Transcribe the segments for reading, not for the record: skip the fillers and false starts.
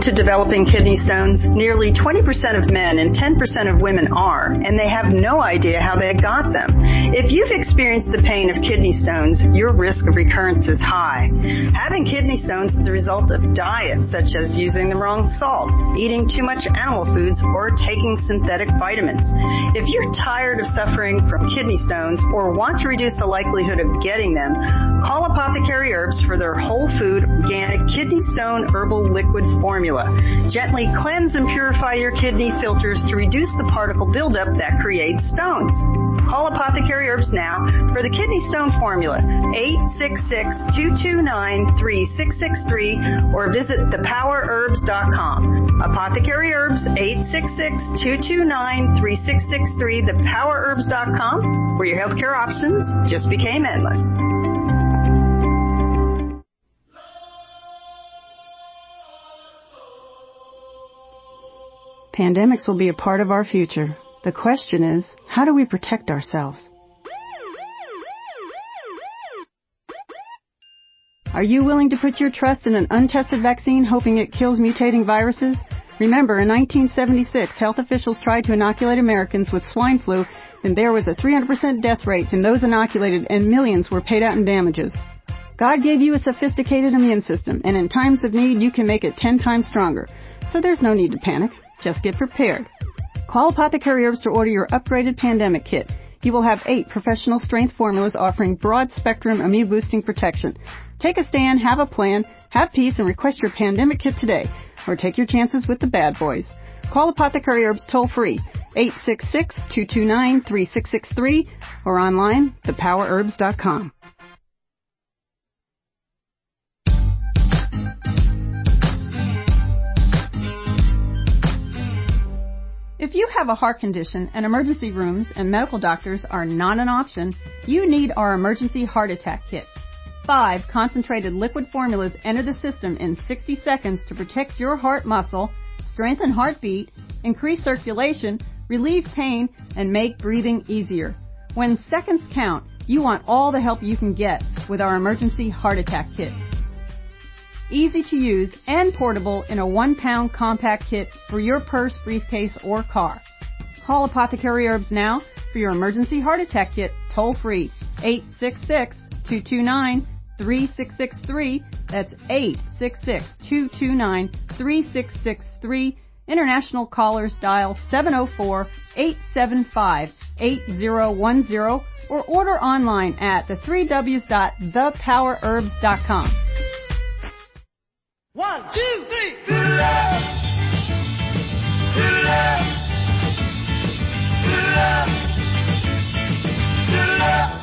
prone to developing kidney stones? Nearly 20% of men and 10% of women are, and they have no idea how they got them. If you've experienced the pain of kidney stones, your risk of recurrence is high. Having kidney stones is the result of diets such as using the wrong salt, eating too much animal foods, or taking synthetic vitamins. If you're tired of suffering from kidney stones or want to reduce the likelihood of getting them, call Apothecary Herbs for their whole food, organic kidney stone herbal liquid formula. Gently cleanse and purify your kidney filters to reduce the particle buildup that creates stones. Call Apothecary Herbs now for the kidney stone formula, 866-229-3663, or visit thepowerherbs.com. Apothecary Herbs, 866-229-3663, thepowerherbs.com, where your healthcare options just became endless. Pandemics will be a part of our future. The question is, how do we protect ourselves? Are you willing to put your trust in an untested vaccine hoping it kills mutating viruses? Remember, in 1976, health officials tried to inoculate Americans with swine flu, and there was a 300% death rate in those inoculated, and millions were paid out in damages. God gave you a sophisticated immune system, and in times of need, you can make it 10 times stronger. So there's no need to panic. Just get prepared. Call Apothecary Herbs to order your upgraded pandemic kit. You will have 8 professional strength formulas offering broad spectrum immune boosting protection. Take a stand, have a plan, have peace, and request your pandemic kit today. Or take your chances with the bad boys. Call Apothecary Herbs toll free, 866-229-3663, or online, thepowerherbs.com. If you have a heart condition and emergency rooms and medical doctors are not an option, you need our emergency heart attack kit. 5 concentrated liquid formulas enter the system in 60 seconds to protect your heart muscle, strengthen heartbeat, increase circulation, relieve pain, and make breathing easier. When seconds count, you want all the help you can get with our emergency heart attack kit. Easy to use and portable in a 1-pound compact kit for your purse, briefcase, or car. Call Apothecary Herbs now for your emergency heart attack kit toll free, 866-229-3663. That's 866-229-3663. International callers dial 704-875-8010 or order online at the3ws.thepowerherbs.com. 1, 2, 3. Good love. Good love. Good love. Good love.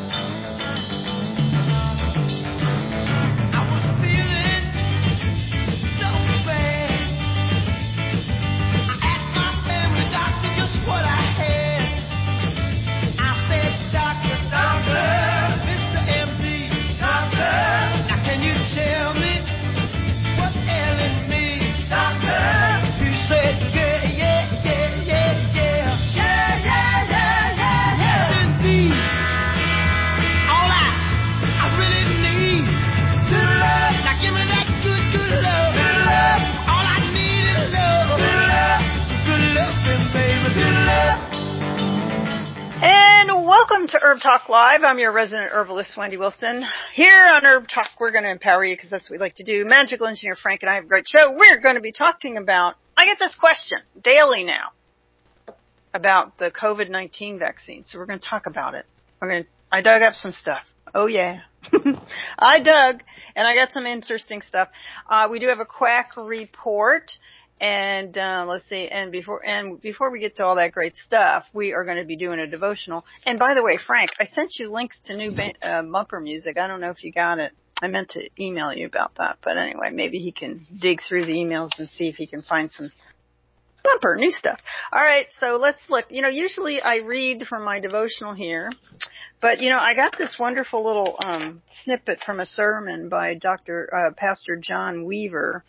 I was feeling so bad. I asked my family doctor just what I had. I said, Doctor, Mr. MD, Doctor, now can you tell me? Welcome to Herb Talk Live. I'm your resident herbalist, Wendy Wilson. Here on Herb Talk, we're going to empower you because that's what we like to do. Magical engineer Frank and I have a great show. We're going to be talking about, I get this question daily now about the COVID-19 vaccine. So we're going to talk about it. I dug up some stuff. Oh yeah. I dug and I got some interesting stuff. We do have a quack report. And let's see. And before we get to all that great stuff, we are going to be doing a devotional. And by the way, Frank, I sent you links to new bumper music. I don't know if you got it. I meant to email you about that, but anyway, maybe he can dig through the emails and see if he can find some bumper new stuff. All right, so let's look. Usually I read from my devotional here, but I got this wonderful little snippet from a sermon by Pastor John Weaver.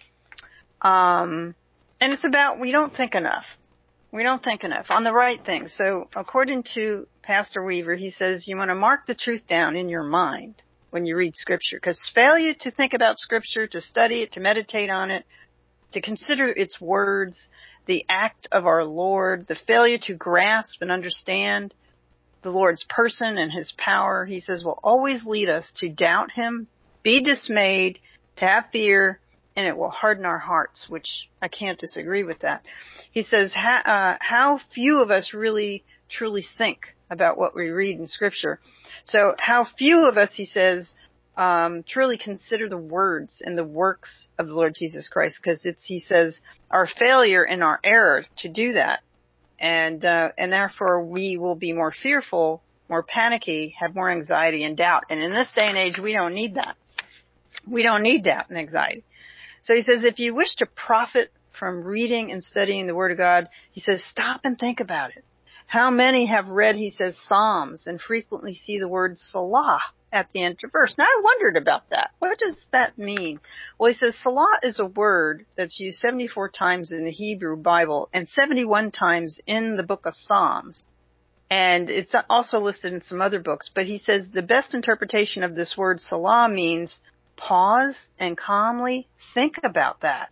And it's about we don't think enough. We don't think enough on the right things. So according to Pastor Weaver, he says you want to mark the truth down in your mind when you read Scripture. Because failure to think about Scripture, to study it, to meditate on it, to consider its words, the act of our Lord, the failure to grasp and understand the Lord's person and his power, he says, will always lead us to doubt him, be dismayed, to have fear, and it will harden our hearts, which I can't disagree with that. He says, how few of us really truly think about what we read in Scripture. So how few of us, he says, truly consider the words and the works of the Lord Jesus Christ, because he says, our failure and our error to do that. And therefore we will be more fearful, more panicky, have more anxiety and doubt. And in this day and age, we don't need that. We don't need doubt and anxiety. So he says, if you wish to profit from reading and studying the Word of God, he says, stop and think about it. How many have read, he says, Psalms and frequently see the word Salah at the end of the verse? Now I wondered about that. What does that mean? Well, he says Salah is a word that's used 74 times in the Hebrew Bible and 71 times in the book of Psalms. And it's also listed in some other books. But he says the best interpretation of this word Salah means pause and calmly think about that.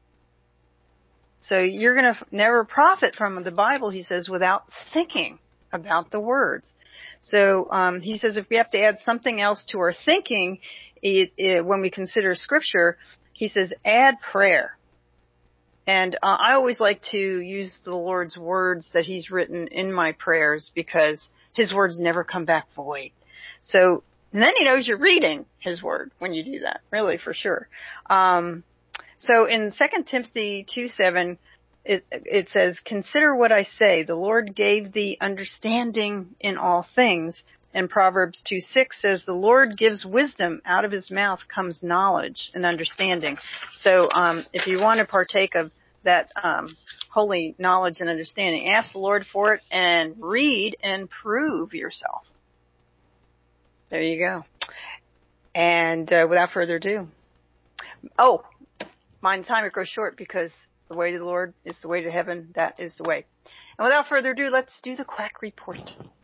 So you're going to never profit from the Bible, he says, without thinking about the words. So he says if we have to add something else to our thinking when we consider Scripture, he says add prayer. And I always like to use the Lord's words that he's written in my prayers because his words never come back void. So and then he knows you're reading his word when you do that, really, for sure. So in 2 Timothy 2:7, it says, consider what I say. The Lord gave thee understanding in all things. And Proverbs 2:6 says, the Lord gives wisdom. Out of his mouth comes knowledge and understanding. So if you want to partake of that holy knowledge and understanding, ask the Lord for it and read and prove yourself. There you go. And without further ado. Oh, my time grows short because the way to the Lord is the way to heaven. That is the way. And without further ado, let's do the quack report.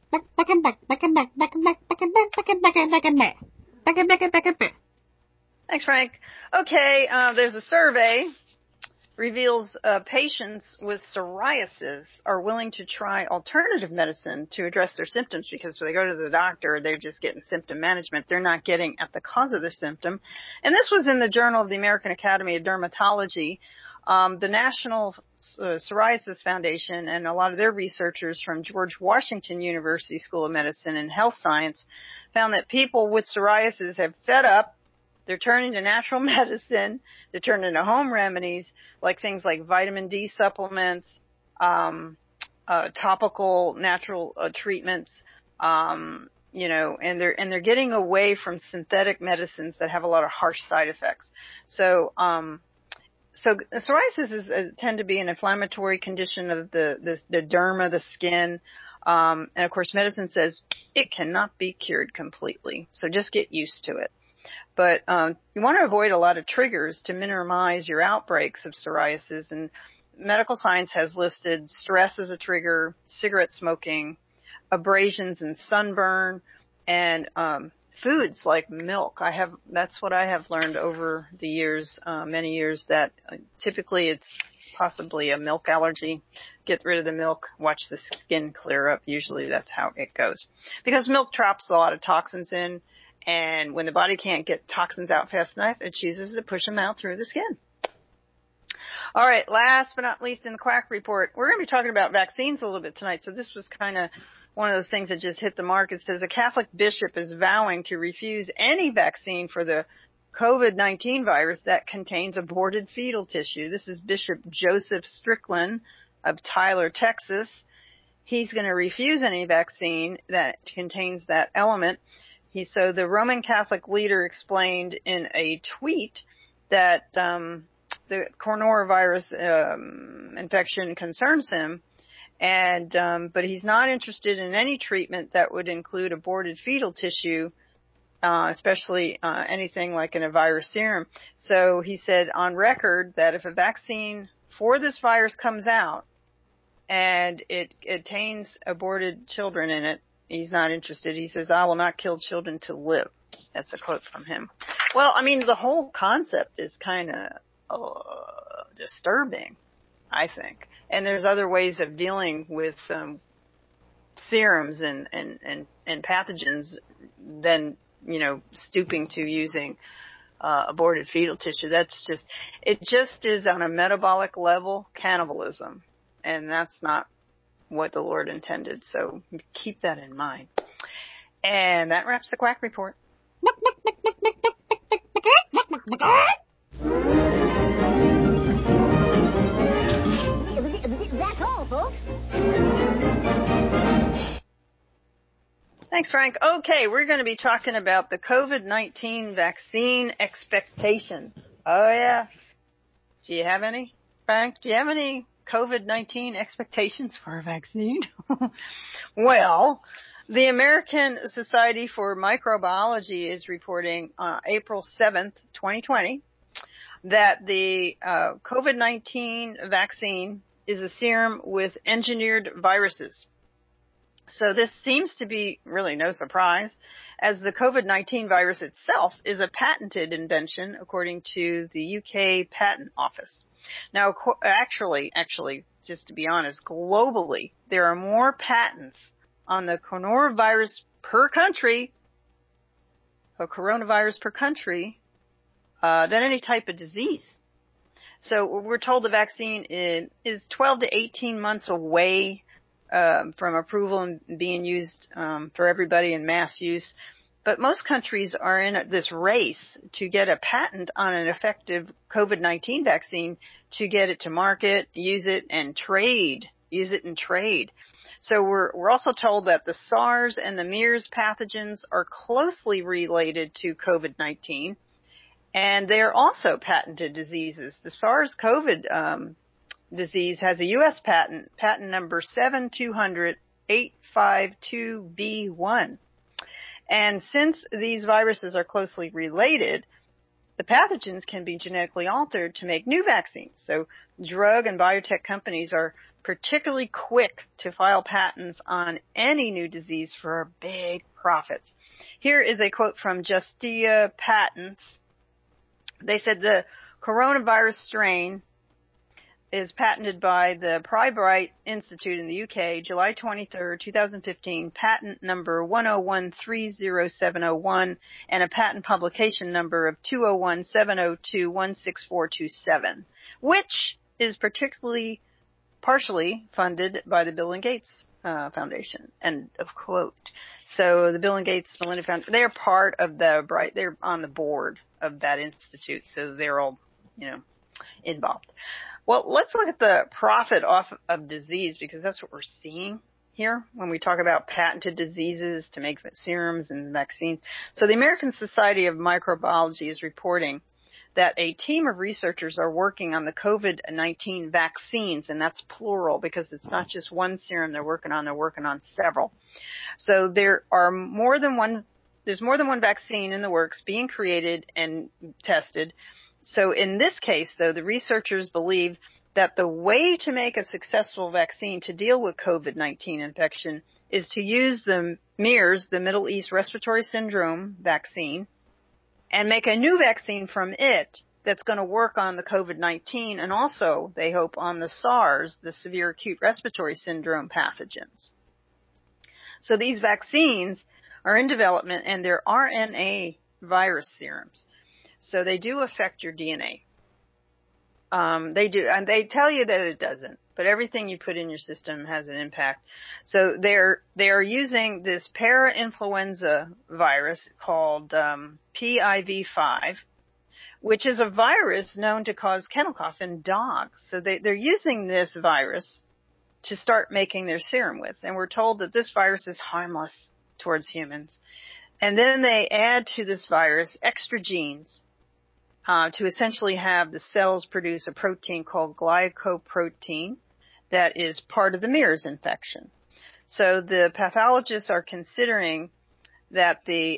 Thanks, Frank. Okay, there's a survey reveals patients with psoriasis are willing to try alternative medicine to address their symptoms because when they go to the doctor, they're just getting symptom management. They're not getting at the cause of their symptom. And this was in the Journal of the American Academy of Dermatology. The National Psoriasis Foundation and a lot of their researchers from George Washington University School of Medicine and Health Science found that people with psoriasis have fed up. They're turning to natural medicine. They're turning to home remedies like things like vitamin D supplements, topical natural treatments, and they're getting away from synthetic medicines that have a lot of harsh side effects. So psoriasis tend to be an inflammatory condition of the derma, the skin. And of course, medicine says it cannot be cured completely. So just get used to it. But you want to avoid a lot of triggers to minimize your outbreaks of psoriasis. And medical science has listed stress as a trigger, cigarette smoking, abrasions and sunburn, and foods like milk. That's what I have learned over the years, many years, that typically it's possibly a milk allergy. Get rid of the milk, watch the skin clear up. Usually that's how it goes. Because milk traps a lot of toxins in. And when the body can't get toxins out fast enough, it chooses to push them out through the skin. All right, last but not least in the quack report, we're going to be talking about vaccines a little bit tonight. So this was kind of one of those things that just hit the mark. It says a Catholic bishop is vowing to refuse any vaccine for the COVID-19 virus that contains aborted fetal tissue. This is Bishop Joseph Strickland of Tyler, Texas. He's going to refuse any vaccine that contains that element. So the Roman Catholic leader explained in a tweet that the coronavirus infection concerns him, but he's not interested in any treatment that would include aborted fetal tissue, especially anything like in a virus serum. So he said on record that if a vaccine for this virus comes out and it contains aborted children in it, he's not interested. He says, I will not kill children to live. That's a quote from him. Well, I mean, the whole concept is kind of disturbing, I think. And there's other ways of dealing with serums and pathogens than, stooping to using aborted fetal tissue. It just is on a metabolic level cannibalism. And that's not what the Lord intended. So keep that in mind. And that wraps the Quack Report. That's all, folks. Thanks, Frank. Okay, we're going to be talking about the COVID-19 vaccine expectations. Oh, yeah. Do you have any, Frank? Do you have any COVID-19 expectations for a vaccine? Well, the American Society for Microbiology is reporting April 7th, 2020, that the COVID-19 vaccine is a serum with engineered viruses. So this seems to be really no surprise, as the COVID-19 virus itself is a patented invention, according to the UK Patent Office. Now, actually, just to be honest, globally, there are more patents on the coronavirus per country, than any type of disease. So we're told the vaccine is 12 to 18 months away from approval and being used for everybody in mass use. But most countries are in this race to get a patent on an effective COVID-19 vaccine to get it to market, use it and trade. So we're also told that the SARS and the MERS pathogens are closely related to COVID-19, and they're also patented diseases. The SARS-CoV disease has a U.S. patent number 7200852B1. And since these viruses are closely related, the pathogens can be genetically altered to make new vaccines. So drug and biotech companies are particularly quick to file patents on any new disease for big profits. Here is a quote from Justia Patents. They said the coronavirus strain is patented by the Pirbright Institute in the UK, July 23, 2015, patent number 101307001, and a patent publication number of 20170216427, which is partially funded by the Bill and Gates Foundation. End of quote. So the Bill and Gates Melinda Foundation, they're part of they're on the board of that institute, so they're all, involved. Well, let's look at the profit off of disease, because that's what we're seeing here when we talk about patented diseases to make serums and vaccines. So the American Society of Microbiology is reporting that a team of researchers are working on the COVID-19 vaccines, and that's plural because it's not just one serum they're working on several. So there's more than one vaccine in the works being created and tested. So in this case, though, the researchers believe that the way to make a successful vaccine to deal with COVID-19 infection is to use the MERS, the Middle East Respiratory Syndrome vaccine, and make a new vaccine from it that's going to work on the COVID-19 and also, they hope, on the SARS, the Severe Acute Respiratory Syndrome pathogens. So these vaccines are in development, and they're RNA virus serums. So they do affect your DNA. They do, and they tell you that it doesn't, but everything you put in your system has an impact. So they are using this para-influenza virus called PIV5, which is a virus known to cause kennel cough in dogs. So they're using this virus to start making their serum with, and we're told that this virus is harmless towards humans. And then they add to this virus extra genes to essentially have the cells produce a protein called glycoprotein that is part of the MERS infection. So the pathologists are considering that they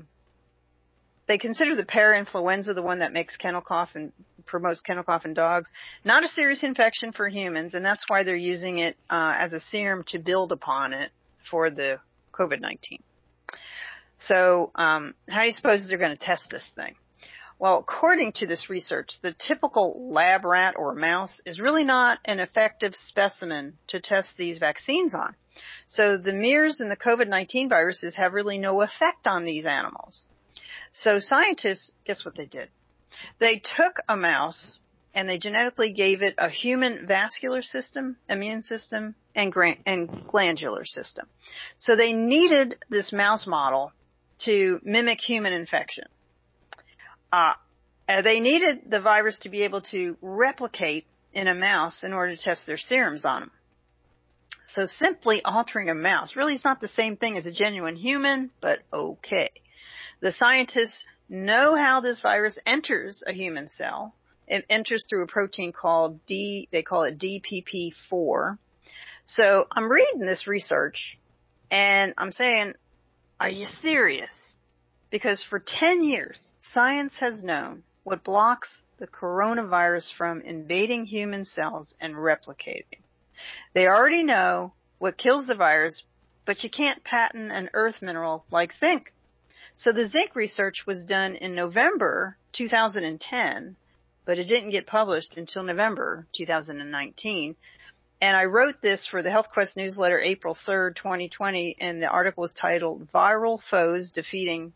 consider the parainfluenza, the one that makes kennel cough and promotes kennel cough in dogs, not a serious infection for humans, and that's why they're using it as a serum to build upon it for the COVID-19. So how do you suppose they're going to test this thing? Well, according to this research, the typical lab rat or mouse is really not an effective specimen to test these vaccines on. So the MERS and the COVID-19 viruses have really no effect on these animals. So scientists, guess what they did? They took a mouse and they genetically gave it a human vascular system, immune system, and glandular system. So they needed this mouse model to mimic human infection. They needed the virus to be able to replicate in a mouse in order to test their serums on them. So simply altering a mouse really is not the same thing as a genuine human, but okay. The scientists know how this virus enters a human cell. It enters through a protein called they call it DPP4. So I'm reading this research and I'm saying, are you serious? Because for 10 years, science has known what blocks the coronavirus from invading human cells and replicating. They already know what kills the virus, but you can't patent an earth mineral like zinc. So the zinc research was done in November 2010, but it didn't get published until November 2019. And I wrote this for the Health Quest newsletter April 3rd, 2020, and the article was titled Viral Foes Defeated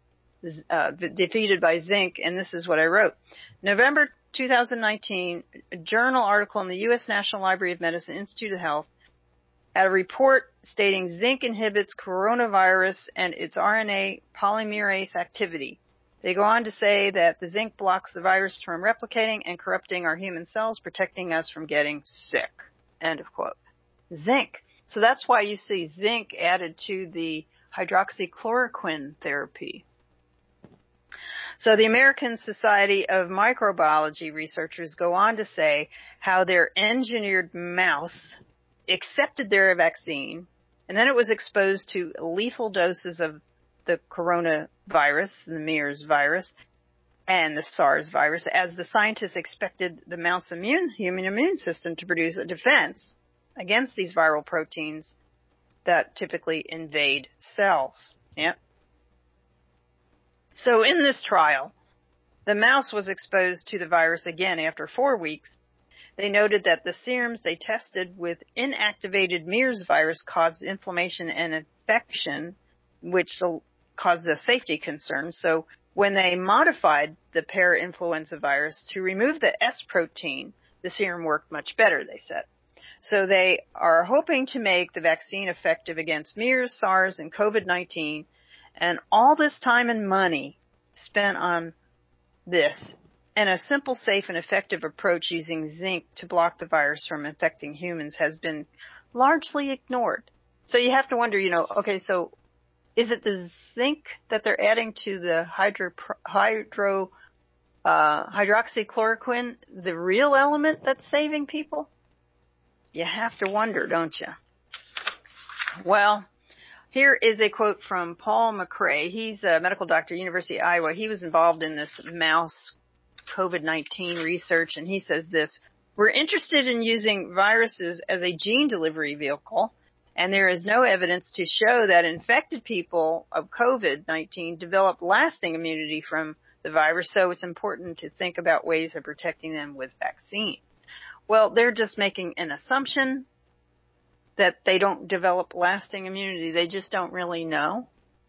by Zinc, and this is what I wrote. November 2019, a journal article in the U.S. National Library of Medicine, Institute of Health, had a report stating zinc inhibits coronavirus and its RNA polymerase activity. They go on to say that the zinc blocks the virus from replicating and corrupting our human cells, protecting us from getting sick. End of quote. Zinc. So that's why you see zinc added to the hydroxychloroquine therapy. So the American Society of Microbiology researchers go on to say how their engineered mouse accepted their vaccine, and then it was exposed to lethal doses of the coronavirus, the MERS virus, and the SARS virus, as the scientists expected the mouse human immune system to produce a defense against these viral proteins that typically invade cells. Yep. So in this trial, the mouse was exposed to the virus again after 4 weeks. They noted that the serums they tested with inactivated MERS virus caused inflammation and infection, which caused a safety concern. So when they modified the parainfluenza virus to remove the S protein, the serum worked much better, they said. So they are hoping to make the vaccine effective against MERS, SARS, and COVID-19. And all this time and money spent on this and a simple, safe, and effective approach using zinc to block the virus from infecting humans has been largely ignored. So you have to wonder, okay, so is it the zinc that they're adding to the hydroxychloroquine, the real element that's saving people? You have to wonder, don't you? Well, here is a quote from Paul McCrae. He's a medical doctor at University of Iowa. He was involved in this mouse COVID-19 research, and he says this: we're interested in using viruses as a gene delivery vehicle, and there is no evidence to show that infected people of COVID-19 develop lasting immunity from the virus, so it's important to think about ways of protecting them with vaccines. Well, they're just making an assumption that they don't develop lasting immunity. They just don't really know.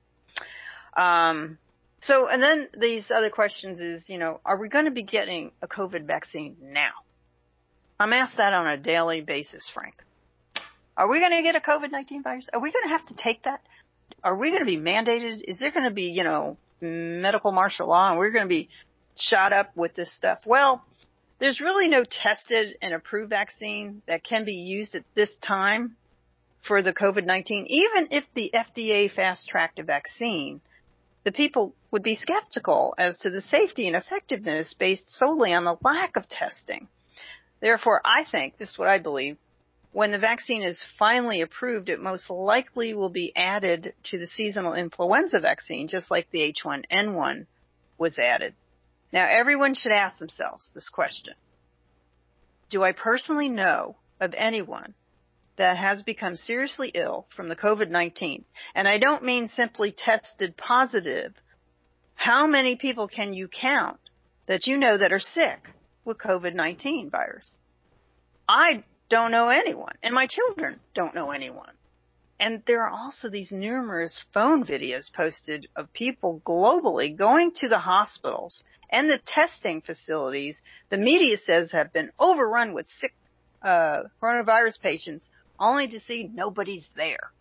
And then these other questions is, are we going to be getting a COVID vaccine now? I'm asked that on a daily basis, Frank. Are we going to get a COVID-19 virus? Are we going to have to take that? Are we going to be mandated? Is there going to be, medical martial law and we're going to be shot up with this stuff? Well, there's really no tested and approved vaccine that can be used at this time for the COVID-19. Even if the FDA fast-tracked a vaccine, the people would be skeptical as to the safety and effectiveness based solely on the lack of testing. Therefore, I think, this is what I believe, when the vaccine is finally approved, it most likely will be added to the seasonal influenza vaccine, just like the H1N1 was added. Now, everyone should ask themselves this question. Do I personally know of anyone that has become seriously ill from the COVID-19? And I don't mean simply tested positive, How many people can you count that you know that are sick with COVID-19 virus? I don't know anyone, and my children don't know anyone. And there are also these numerous phone videos posted of people globally going to the hospitals and the testing facilities the media says have been overrun with sick coronavirus patients, only to see nobody's there.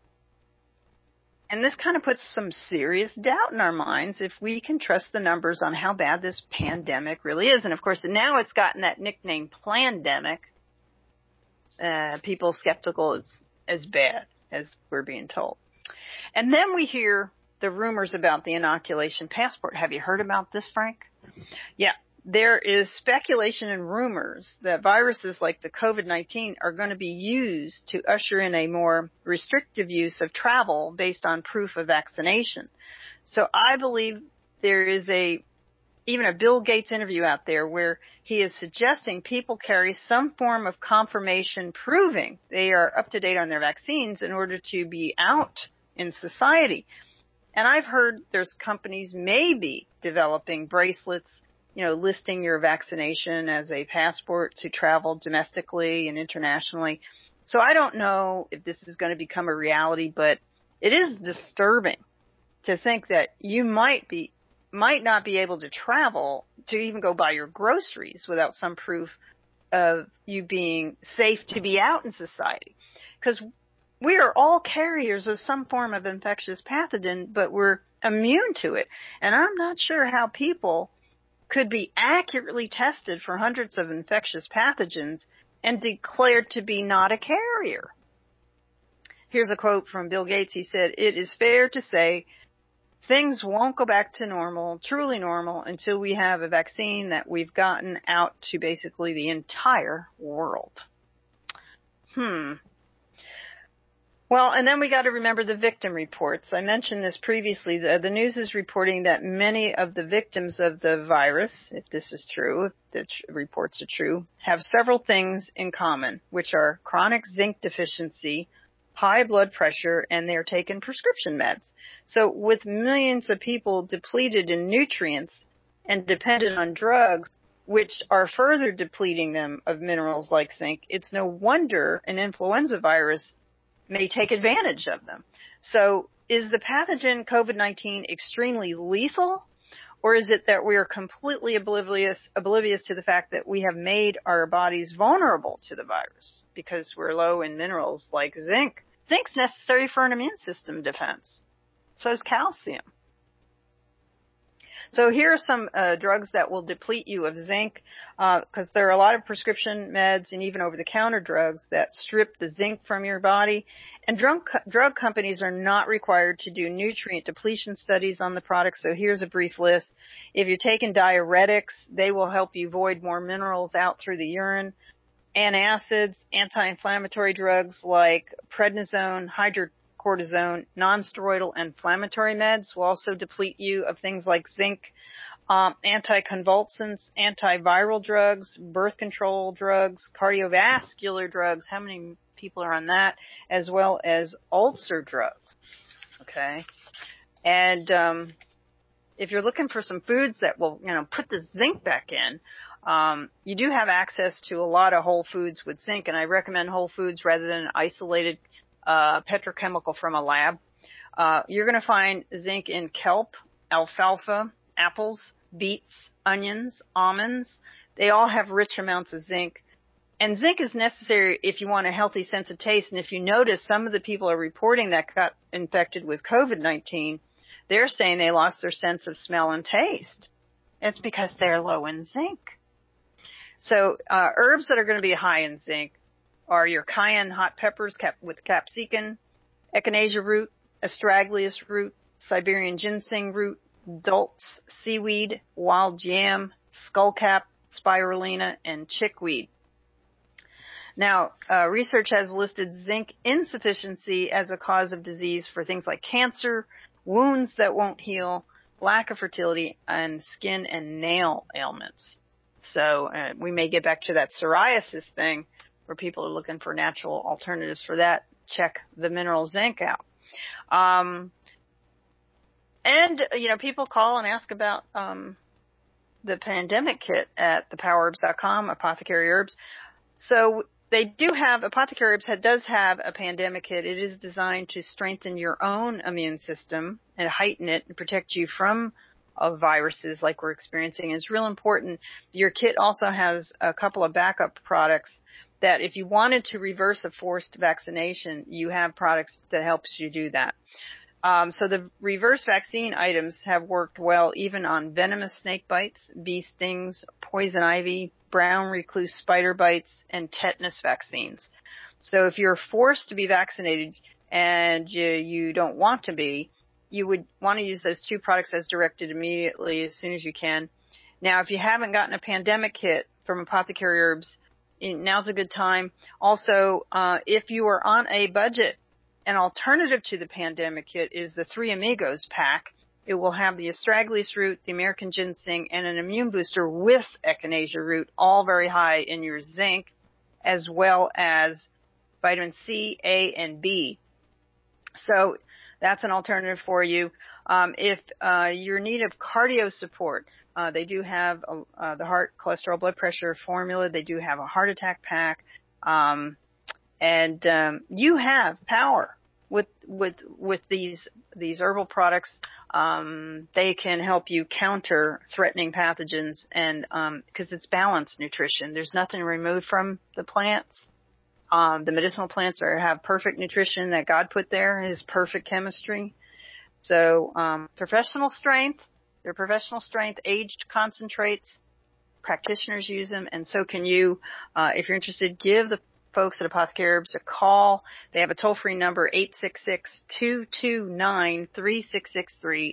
And this kind of puts some serious doubt in our minds if we can trust the numbers on how bad this pandemic really is. And of course, now it's gotten that nickname, plandemic. People skeptical it's as bad as we're being told. And then we hear the rumors about the inoculation passport. Have you heard about this, Frank? Yeah. There is speculation and rumors that viruses like the COVID-19 are going to be used to usher in a more restrictive use of travel based on proof of vaccination. So I believe there is even a Bill Gates interview out there where he is suggesting people carry some form of confirmation proving they are up to date on their vaccines in order to be out in society. And I've heard there's companies maybe developing bracelets, listing your vaccination as a passport to travel domestically and internationally. So I don't know if this is going to become a reality, but it is disturbing to think that you might not be able to travel to even go buy your groceries without some proof of you being safe to be out in society. Because we are all carriers of some form of infectious pathogen, but we're immune to it. And I'm not sure how people could be accurately tested for hundreds of infectious pathogens and declared to be not a carrier. Here's a quote from Bill Gates. He said, "It is fair to say things won't go back to normal, truly normal, until we have a vaccine that we've gotten out to basically the entire world." Well, and then we got to remember the victim reports. I mentioned this previously. The news is reporting that many of the victims of the virus, if this is true, if the reports are true, have several things in common, which are chronic zinc deficiency, high blood pressure, and they're taking prescription meds. So with millions of people depleted in nutrients and dependent on drugs, which are further depleting them of minerals like zinc, it's no wonder an influenza virus may take advantage of them. So is the pathogen COVID-19 extremely lethal, or is it that we are completely oblivious to the fact that we have made our bodies vulnerable to the virus because we're low in minerals like zinc? Zinc's necessary for an immune system defense. So is calcium. So here are some drugs that will deplete you of zinc, because there are a lot of prescription meds and even over-the-counter drugs that strip the zinc from your body. And drug companies are not required to do nutrient depletion studies on the product. So here's a brief list. If you're taking diuretics, they will help you void more minerals out through the urine. Antacids, anti-inflammatory drugs like prednisone, hydrocortisone, non-steroidal inflammatory meds will also deplete you of things like zinc. Anticonvulsants, antiviral drugs, birth control drugs, cardiovascular drugs. How many people are on that? As well as ulcer drugs. Okay. And if you're looking for some foods that will, put the zinc back in, you do have access to a lot of whole foods with zinc, and I recommend whole foods rather than an isolated petrochemical from a lab. You're going to find zinc in kelp, alfalfa, apples, beets, onions, almonds. They all have rich amounts of zinc. And zinc is necessary if you want a healthy sense of taste. And if you notice, some of the people are reporting that got infected with COVID-19, they're saying they lost their sense of smell and taste. It's because they're low in zinc. So herbs that are going to be high in zinc are your cayenne hot peppers with capsicum, echinacea root, astragalus root, Siberian ginseng root, dulse seaweed, wild yam, skullcap, spirulina, and chickweed. Now, research has listed zinc insufficiency as a cause of disease for things like cancer, wounds that won't heal, lack of fertility, and skin and nail ailments. So we may get back to that psoriasis thing where people are looking for natural alternatives for that. Check the mineral zinc out. And, people call and ask about the pandemic kit at thepowerherbs.com, Apothecary Herbs. So they do have, Apothecary Herbs does have a pandemic kit. It is designed to strengthen your own immune system and heighten it and protect you from viruses like we're experiencing. It's real important. Your kit also has a couple of backup products that if you wanted to reverse a forced vaccination, you have products that helps you do that. So the reverse vaccine items have worked well even on venomous snake bites, bee stings, poison ivy, brown recluse spider bites, and tetanus vaccines. So if you're forced to be vaccinated and you don't want to be, you would want to use those two products as directed immediately as soon as you can. Now, if you haven't gotten a pandemic kit from Apothecary Herbs, now's a good time. Also, if you are on a budget, an alternative to the pandemic kit is the Three Amigos pack. It will have the astragalus root, the American ginseng, and an immune booster with echinacea root, all very high in your zinc, as well as vitamin C, A, and B. So that's an alternative for you. If you're in need of cardio support, they do have the heart, cholesterol, blood pressure formula. They do have a heart attack pack. And you have power with these herbal products. They can help you counter threatening pathogens, and because it's balanced nutrition. There's nothing removed from the plants. The medicinal plants have perfect nutrition that God put there, His perfect chemistry. So professional strength. They're professional strength, aged concentrates. Practitioners use them, and so can you. If you're interested, give the folks at Apothecary Herbs a call. They have a toll-free number, 866-229-3663,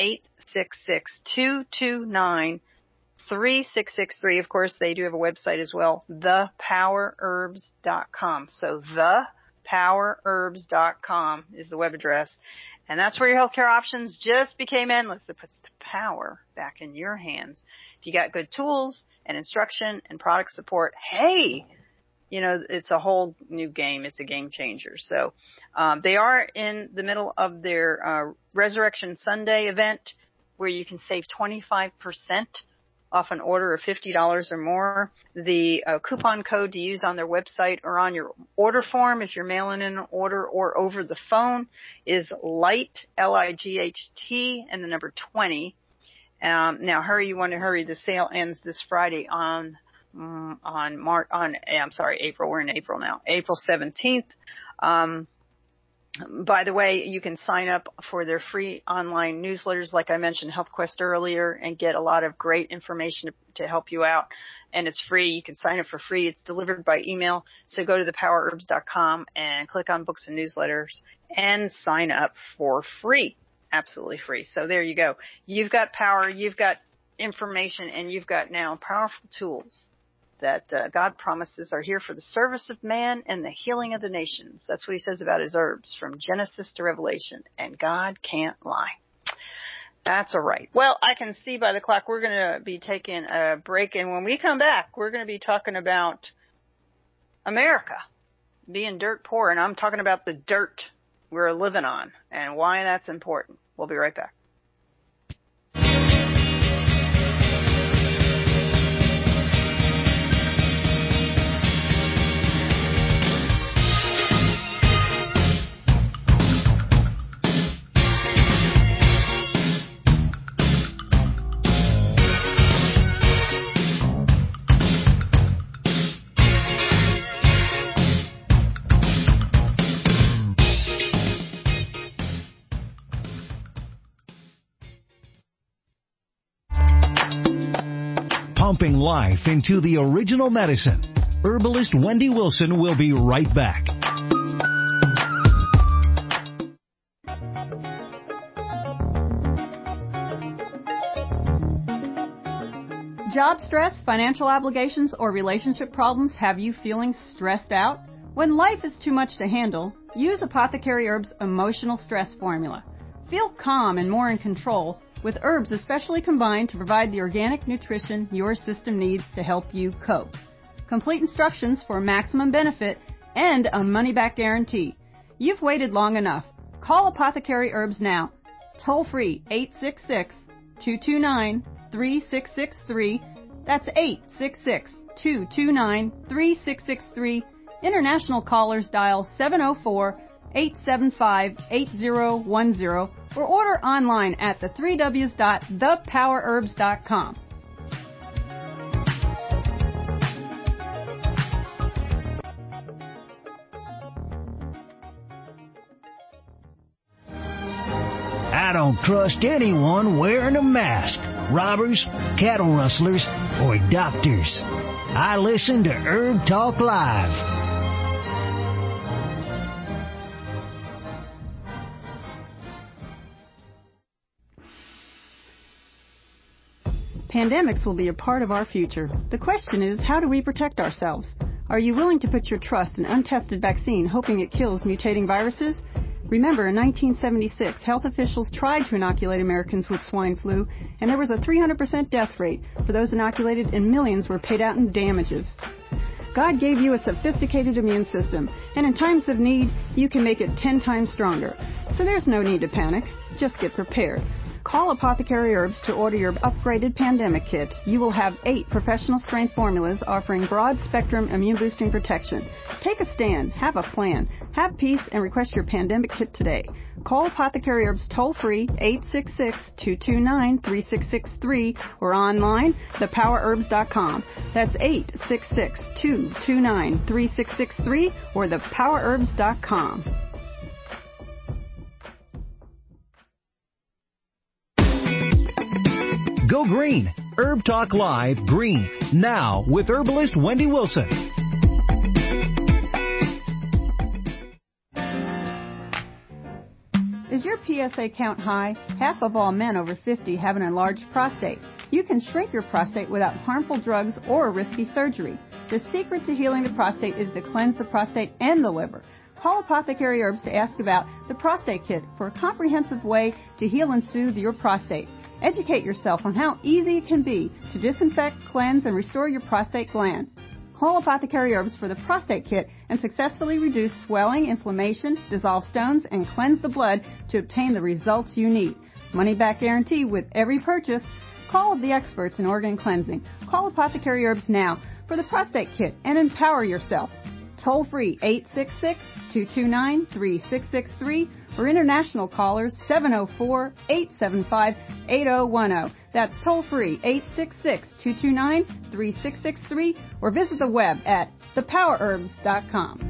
866-229-3663. Of course, they do have a website as well, thepowerherbs.com. So thepowerherbs.com is the web address. And that's where your healthcare options just became endless. It puts the power back in your hands. If you got good tools and instruction and product support, hey, it's a whole new game. It's a game changer. So they are in the middle of their Resurrection Sunday event where you can save 25% off an order of $50 or more. The coupon code to use on their website or on your order form if you're mailing in an order or over the phone is LIGHT, L-I-G-H-T, and the number 20. Now hurry, you want to hurry. The sale ends this Friday April. We're in April now. April 17th. By the way, you can sign up for their free online newsletters, like I mentioned, Health Quest earlier, and get a lot of great information to help you out. And it's free. You can sign up for free. It's delivered by email. So go to thepowerherbs.com and click on books and newsletters and sign up for free. Absolutely free. So there you go. You've got power, you've got information, and you've got now powerful tools that God promises are here for the service of man and the healing of the nations. That's what He says about His herbs from Genesis to Revelation, and God can't lie. That's all right. Well, I can see by the clock we're going to be taking a break, and when we come back, we're going to be talking about America being dirt poor, and I'm talking about the dirt we're living on and why that's important. We'll be right back. Pumping life into the original medicine. Herbalist Wendy Wilson will be right back. Job stress, financial obligations, or relationship problems have you feeling stressed out? When life is too much to handle, use Apothecary Herbs' Emotional Stress Formula. Feel calm and more in control with herbs especially combined to provide the organic nutrition your system needs to help you cope. Complete instructions for maximum benefit and a money-back guarantee. You've waited long enough. Call Apothecary Herbs now. Toll free 866-229-3663. That's 866-229-3663. International callers dial 704-875-8010 or order online at the3ws.thepowerherbs.com. I don't trust anyone wearing a mask. Robbers, cattle rustlers, or doctors. I listen to Herb Talk Live. Pandemics will be a part of our future. The question is, how do we protect ourselves? Are you willing to put your trust in untested vaccine hoping it kills mutating viruses? Remember, in 1976, health officials tried to inoculate Americans with swine flu, and there was a 300% death rate for those inoculated, and millions were paid out in damages. God gave you a sophisticated immune system, and in times of need, you can make it 10 times stronger. So there's no need to panic. Just get prepared. Call Apothecary Herbs to order your upgraded pandemic kit. You will have 8 professional-strength formulas offering broad-spectrum immune-boosting protection. Take a stand. Have a plan. Have peace and request your pandemic kit today. Call Apothecary Herbs toll-free 866-229-3663 or online, thepowerherbs.com. That's 866-229-3663 or thepowerherbs.com. Go green. Herb Talk Live Green. Now with herbalist Wendy Wilson. Is your PSA count high? Half of all men over 50 have an enlarged prostate. You can shrink your prostate without harmful drugs or risky surgery. The secret to healing the prostate is to cleanse the prostate and the liver. Call Apothecary Herbs to ask about the prostate kit for a comprehensive way to heal and soothe your prostate. Educate yourself on how easy it can be to disinfect, cleanse, and restore your prostate gland. Call Apothecary Herbs for the prostate kit and successfully reduce swelling, inflammation, dissolve stones, and cleanse the blood to obtain the results you need. Money back guarantee with every purchase. Call the experts in organ cleansing. Call Apothecary Herbs now for the prostate kit and empower yourself. Toll free 866-229-3663 or international callers 704-875-8010. That's toll free 866-229-3663 or visit the web at thepowerherbs.com.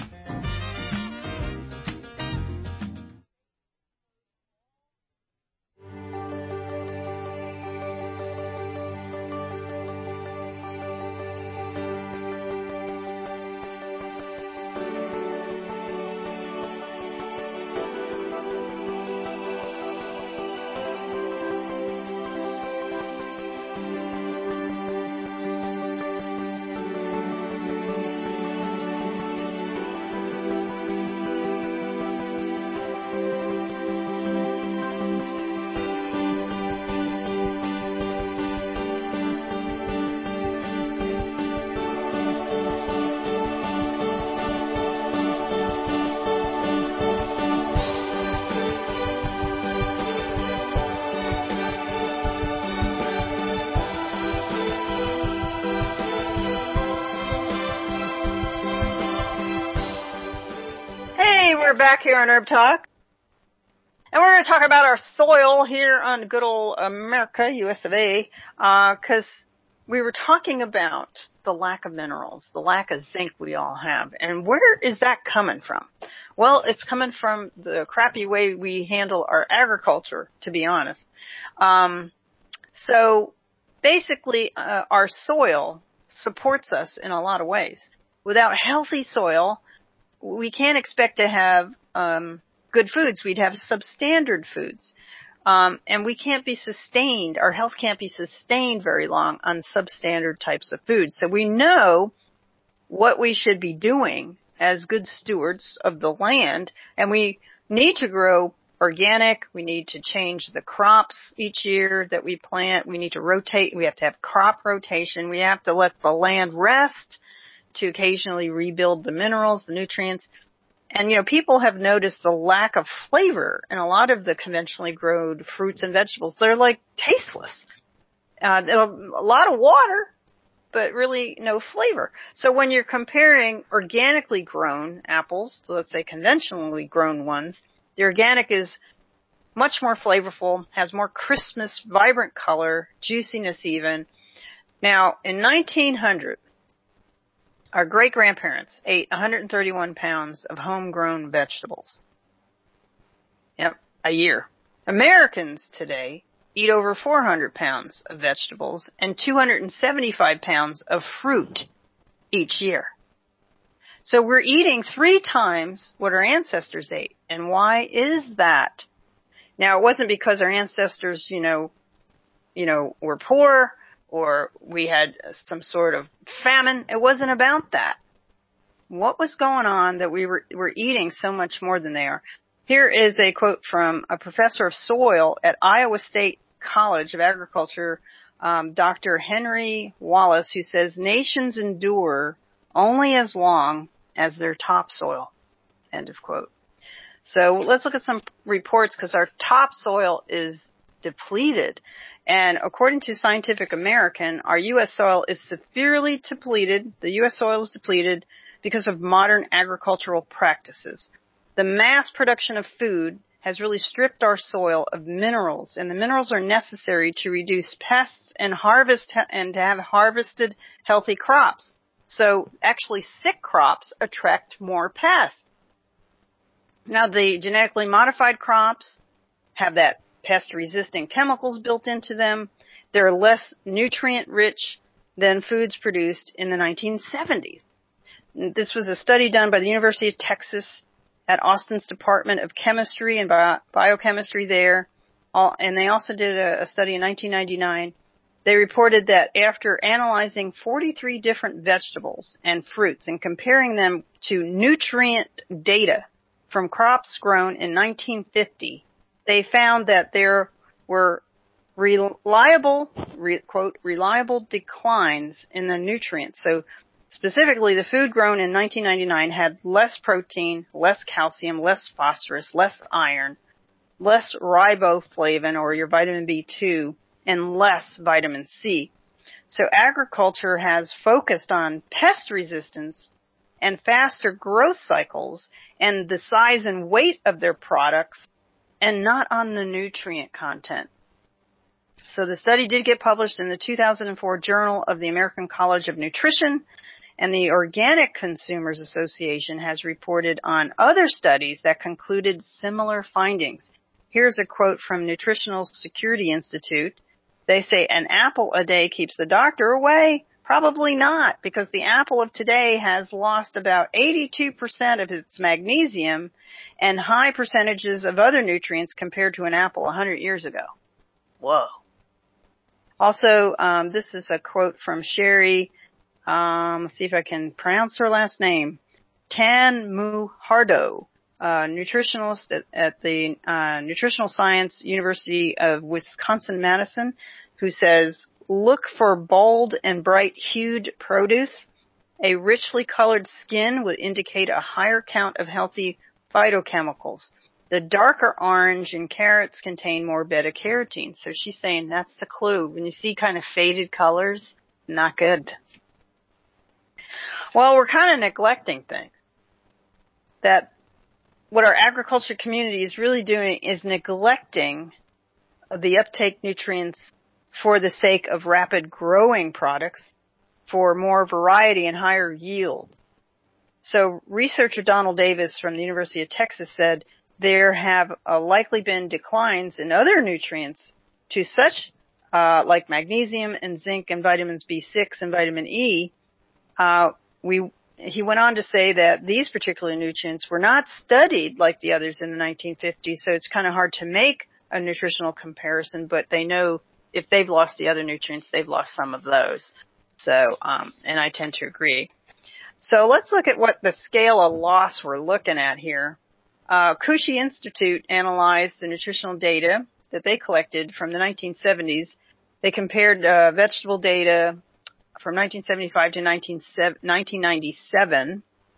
We're back here on Herb Talk. And we're going to talk about our soil here on good old America, US of A, because we were talking about the lack of minerals, the lack of zinc we all have. And where is that coming from? Well, it's coming from the crappy way we handle our agriculture, to be honest. So basically, our soil supports us in a lot of ways. Without healthy soil, we can't expect to have good foods. We'd have substandard foods. And we can't be sustained. Our health can't be sustained very long on substandard types of foods. So we know what we should be doing as good stewards of the land. And we need to grow organic. We need to change the crops each year that we plant. We need to rotate. We have to have crop rotation. We have to let the land rest to occasionally rebuild the minerals, the nutrients. And, people have noticed the lack of flavor in a lot of the conventionally grown fruits and vegetables. They're like tasteless. A lot of water, but really no flavor. So when you're comparing organically grown apples to, let's say, conventionally grown ones, the organic is much more flavorful, has more Christmas, vibrant color, juiciness even. Now, in 1900, our great-grandparents ate 131 pounds of homegrown vegetables. Yep, a year. Americans today eat over 400 pounds of vegetables and 275 pounds of fruit each year. So we're eating 3 times what our ancestors ate. And why is that? Now, it wasn't because our ancestors, were poor or we had some sort of famine. It wasn't about that. What was going on that we were eating so much more than they are? Here is a quote from a professor of soil at Iowa State College of Agriculture, Dr. Henry Wallace, who says, nations endure only as long as their topsoil. End of quote. So let's look at some reports because our topsoil is depleted. And according to Scientific American, our U.S. soil is severely depleted. The U.S. soil is depleted because of modern agricultural practices. The mass production of food has really stripped our soil of minerals, and the minerals are necessary to reduce pests and to have harvested healthy crops. So actually sick crops attract more pests. Now the genetically modified crops have that pest-resistant chemicals built into them. They're less nutrient-rich than foods produced in the 1970s. This was a study done by the University of Texas at Austin's Department of Chemistry and Biochemistry there. And they also did a study in 1999. They reported that after analyzing 43 different vegetables and fruits and comparing them to nutrient data from crops grown in 1950, they found that there were reliable declines in the nutrients. So specifically, the food grown in 1999 had less protein, less calcium, less phosphorus, less iron, less riboflavin or your vitamin B2, and less vitamin C. So agriculture has focused on pest resistance and faster growth cycles and the size and weight of their products and not on the nutrient content. So the study did get published in the 2004 Journal of the American College of Nutrition, and the Organic Consumers Association has reported on other studies that concluded similar findings. Here's a quote from Nutritional Security Institute. They say, an apple a day keeps the doctor away? Probably not, because the apple of today has lost about 82% of its magnesium and high percentages of other nutrients compared to an apple 100 years ago. Whoa. Also, this is a quote from Sherry, let's see if I can pronounce her last name, Tan-Muhardo, nutritionalist at the Nutritional Science University of Wisconsin-Madison, who says, look for bold and bright-hued produce. A richly colored skin would indicate a higher count of healthy phytochemicals. The darker orange in carrots contain more beta-carotene. So she's saying that's the clue. When you see kind of faded colors, not good. Well, we're kind of neglecting things. That what our agriculture community is really doing is neglecting the uptake nutrients for the sake of rapid growing products, for more variety and higher yields. So researcher Donald Davis from the University of Texas said there have likely been declines in other nutrients to such like magnesium and zinc and vitamins B6 and vitamin E. He went on to say that these particular nutrients were not studied like the others in the 1950s, so it's kind of hard to make a nutritional comparison, but they know if they've lost the other nutrients, they've lost some of those. So, and I tend to agree. So let's look at what the scale of loss we're looking at here. Kushi Institute analyzed the nutritional data that they collected from the 1970s. They compared vegetable data from 1975 to 1997.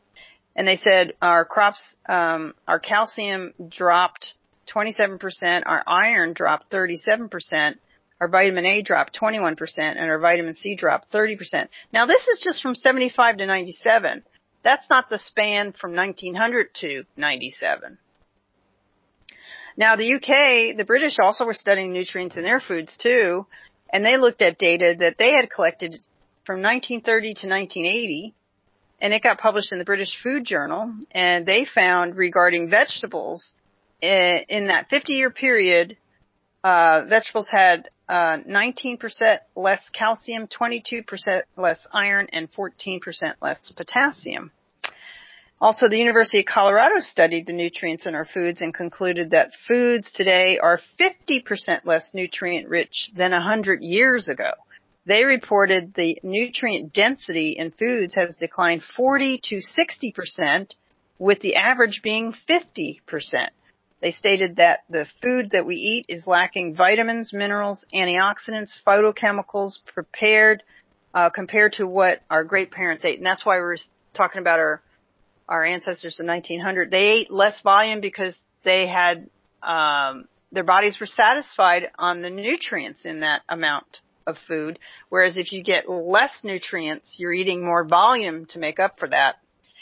And they said our crops, our calcium dropped 27%, our iron dropped 37%, our vitamin A dropped 21%, and our vitamin C dropped 30%. Now this is just from 75 to 97. That's not the span from 1900 to 97. Now the UK, the British also were studying nutrients in their foods too, and they looked at data that they had collected from 1930 to 1980, and it got published in the British Food Journal, and they found regarding vegetables, in that 50-year period, vegetables had 19% less calcium, 22% less iron, and 14% less potassium. Also, the University of Colorado studied the nutrients in our foods and concluded that foods today are 50% less nutrient-rich than 100 years ago. They reported the nutrient density in foods has declined 40 to 60%, with the average being 50%. They stated that the food that we eat is lacking vitamins, minerals, antioxidants, phytochemicals compared to what our great parents ate. And that's why we're talking about our ancestors in 1900. They ate less volume because they had, their bodies were satisfied on the nutrients in that amount of food. Whereas if you get less nutrients, you're eating more volume to make up for that.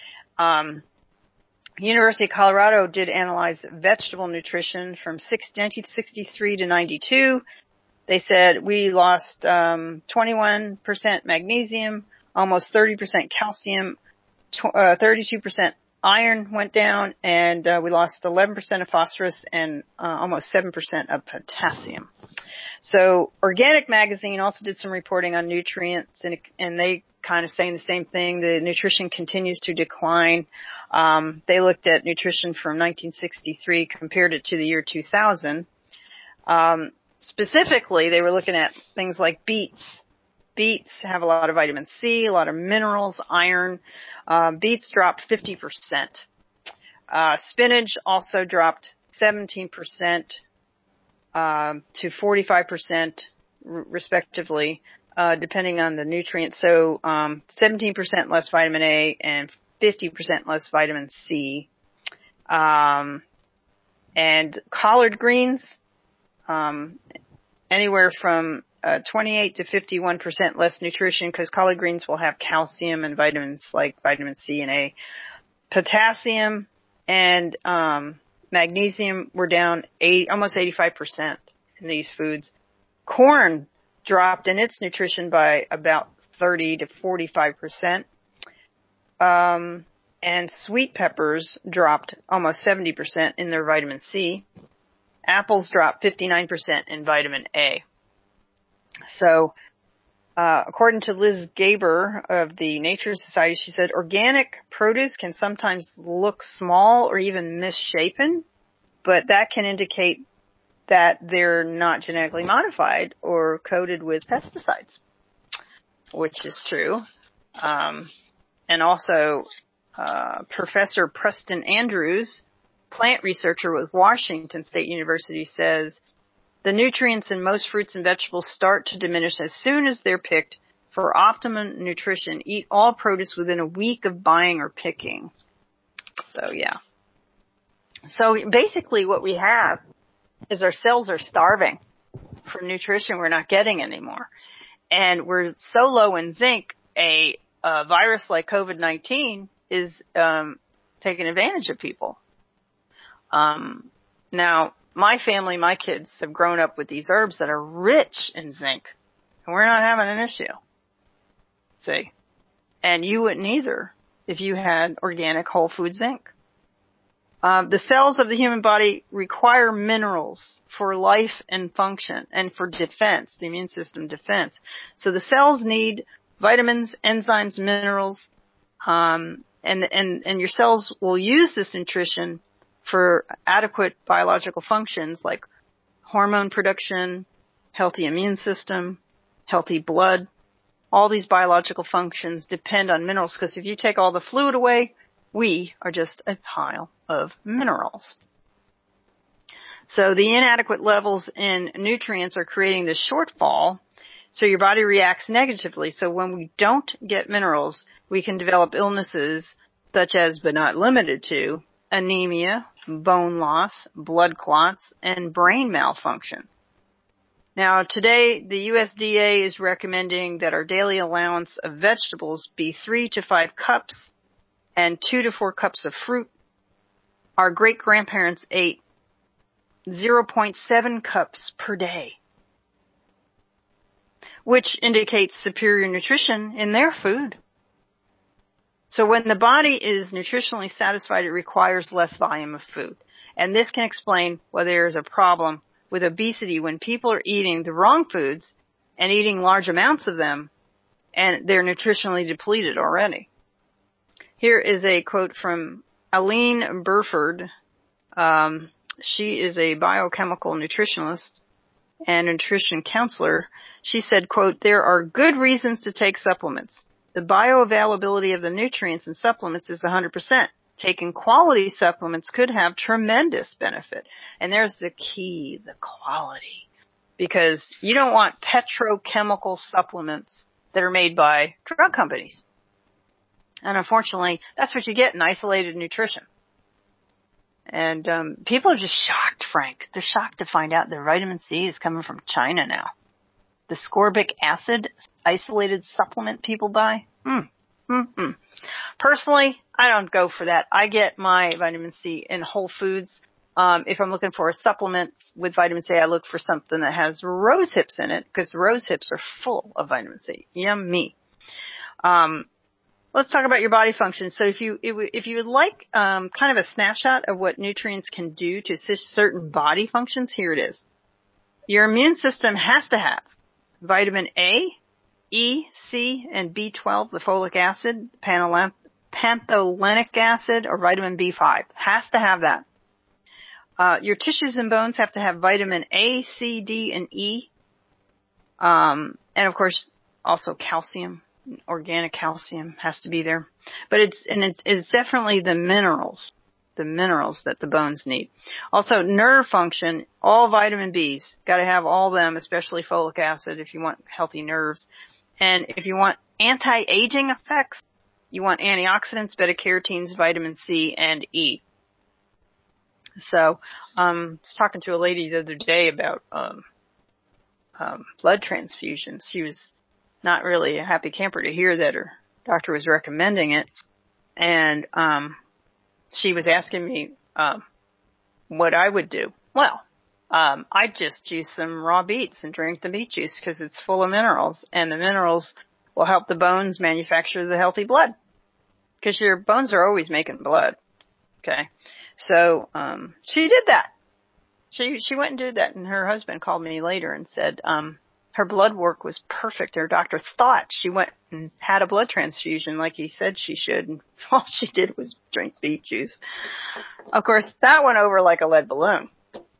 University of Colorado did analyze vegetable nutrition from 1963 to 92. They said we lost 21% magnesium, almost 30% calcium, 32% iron went down, and we lost 11% of phosphorus and almost 7% of potassium. So Organic Magazine also did some reporting on nutrients, and they kind of saying the same thing. The nutrition continues to decline. They looked at nutrition from 1963, compared it to the year 2000. Specifically, they were looking at things like beets. Beets have a lot of vitamin C, a lot of minerals, iron. Beets dropped 50%. Spinach also dropped 17% to 45%, respectively, depending on the nutrients. So 17% less vitamin A and 50% less vitamin C. And collard greens, anywhere from 28 to 51% less nutrition, because collard greens will have calcium and vitamins like vitamin C and A. Potassium and magnesium were down almost 85% in these foods. Corn dropped in its nutrition by about 30 to 45%. And sweet peppers dropped almost 70% in their vitamin C. Apples dropped 59% in vitamin A. So, according to Liz Gaber of the Nature Society, she said organic produce can sometimes look small or even misshapen, but that can indicate that they're not genetically modified or coated with pesticides, which is true. And also, Professor Preston Andrews, plant researcher with Washington State University, says the nutrients in most fruits and vegetables start to diminish as soon as they're picked. For optimum nutrition, eat all produce within a week of buying or picking. So, yeah. So, basically what we have is our cells are starving for nutrition we're not getting anymore. And we're so low in zinc, a virus like COVID-19 is taking advantage of people. Now, my family, my kids have grown up with these herbs that are rich in zinc, and we're not having an issue. See? And you wouldn't either if you had organic whole food zinc. The cells of the human body require minerals for life and function and for defense, the immune system defense. So the cells need vitamins, enzymes, minerals, and your cells will use this nutrition for adequate biological functions like hormone production, healthy immune system, healthy blood. All these biological functions depend on minerals, because if you take all the fluid away, we are just a pile of minerals. So the inadequate levels in nutrients are creating this shortfall, so your body reacts negatively. So when we don't get minerals, we can develop illnesses such as but not limited to anemia, bone loss, blood clots, and brain malfunction. Now, today, the USDA is recommending that our daily allowance of vegetables be 3 to 5 cups and 2 to 4 cups of fruit. Our great-grandparents ate 0.7 cups per day, which indicates superior nutrition in their food. So when the body is nutritionally satisfied, it requires less volume of food. And this can explain why there is a problem with obesity when people are eating the wrong foods and eating large amounts of them, and they're nutritionally depleted already. Here is a quote from Aline Burford. She is a biochemical nutritionist and nutrition counselor. She said, quote, "There are good reasons to take supplements. The bioavailability of the nutrients in supplements is 100%. Taking quality supplements could have tremendous benefit." And there's the key, the quality. Because you don't want petrochemical supplements that are made by drug companies. And unfortunately, that's what you get in isolated nutrition. And people are just shocked, Frank. They're shocked to find out their vitamin C is coming from China now. The ascorbic acid isolated supplement people buy. Personally, I don't go for that. I get my vitamin C in Whole Foods. If I'm looking for a supplement with vitamin C, I look for something that has rose hips in it, because rose hips are full of vitamin C. Yummy. Let's talk about your body function. So if you would like kind of a snapshot of what nutrients can do to assist certain body functions, here it is. Your immune system has to have vitamin A, E, C, and B12, the folic acid, pantholenic acid, or vitamin B5. Has to have that. Your tissues and bones have to have vitamin A, C, D, and E. And of course, also calcium. Organic calcium has to be there. But it's definitely the minerals that the bones need. Also, nerve function, all vitamin Bs, gotta have all them, especially folic acid if you want healthy nerves. And if you want anti-aging effects, you want antioxidants, beta-carotenes, vitamin C, and E. So, I was talking to a lady the other day about blood transfusions. She was not really a happy camper to hear that her doctor was recommending it. And she was asking me what I would do. Well, I'd just juice some raw beets and drink the beet juice because it's full of minerals, and the minerals will help the bones manufacture the healthy blood, because your bones are always making blood. Okay, so she did that. She went and did that, and her husband called me later and said her blood work was perfect. Her doctor thought she went and had a blood transfusion like he said she should, and all she did was drink beet juice. Of course, that went over like a lead balloon.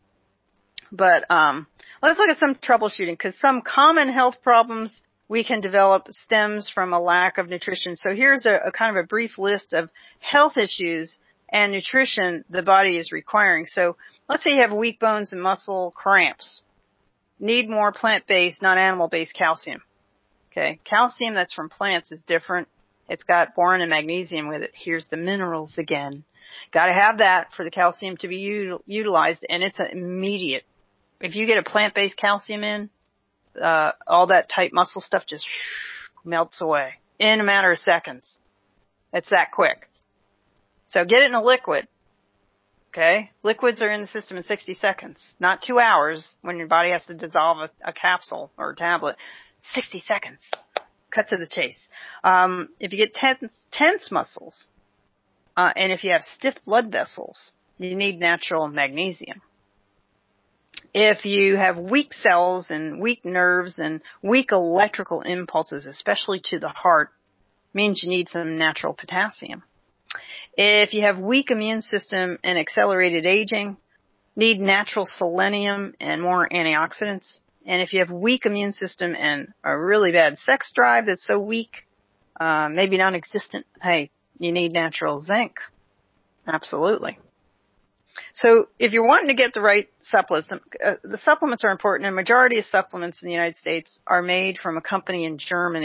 But let's look at some troubleshooting, because some common health problems we can develop stems from a lack of nutrition. So here's a kind of a brief list of health issues and nutrition the body is requiring. So let's say you have weak bones and muscle cramps. Need more plant-based, not animal-based calcium. Okay, calcium that's from plants is different. It's got boron and magnesium with it. Here's the minerals again. Got to have that for the calcium to be utilized, and it's immediate. If you get a plant-based calcium in, all that tight muscle stuff just melts away in a matter of seconds. It's that quick. So get it in a liquid. Okay? Liquids are in the system in 60 seconds, not 2 hours when your body has to dissolve a capsule or a tablet. 60 seconds. Cut to the chase. If you get tense muscles, and if you have stiff blood vessels, you need natural magnesium. If you have weak cells and weak nerves and weak electrical impulses, especially to the heart, means you need some natural potassium. If you have weak immune system and accelerated aging, need natural selenium and more antioxidants. And if you have weak immune system and a really bad sex drive that's so weak, maybe non-existent, hey, you need natural zinc. Absolutely. So if you're wanting to get the right supplements, the supplements are important. And a majority of supplements in the United States are made from a company in Germany.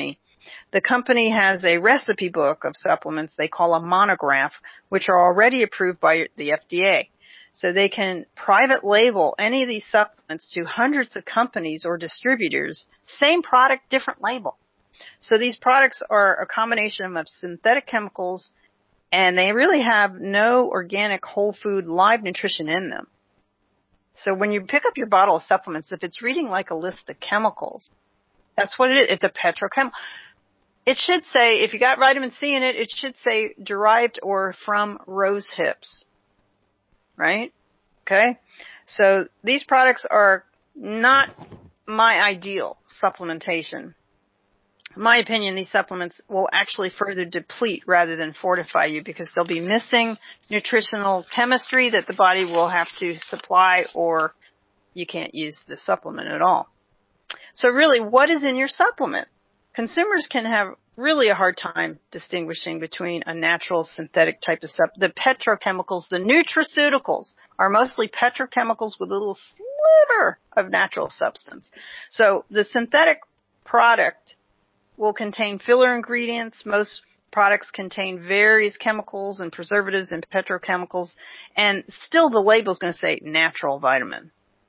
The company has a recipe book of supplements they call a monograph, which are already approved by the FDA. So they can private label any of these supplements to hundreds of companies or distributors, same product, different label. So these products are a combination of synthetic chemicals, and they really have no organic whole food live nutrition in them. So when you pick up your bottle of supplements, if it's reading like a list of chemicals, that's what it is. It's a petrochemical. It should say, if you got vitamin C in it, it should say derived or from rose hips. Right? Okay? So these products are not my ideal supplementation. In my opinion, these supplements will actually further deplete rather than fortify you because they'll be missing nutritional chemistry that the body will have to supply, or you can't use the supplement at all. So really, what is in your supplement? Consumers can have really a hard time distinguishing between a natural synthetic type of the petrochemicals. The nutraceuticals are mostly petrochemicals with a little sliver of natural substance. So the synthetic product will contain filler ingredients. Most products contain various chemicals and preservatives and petrochemicals, and still the label is going to say natural vitamin.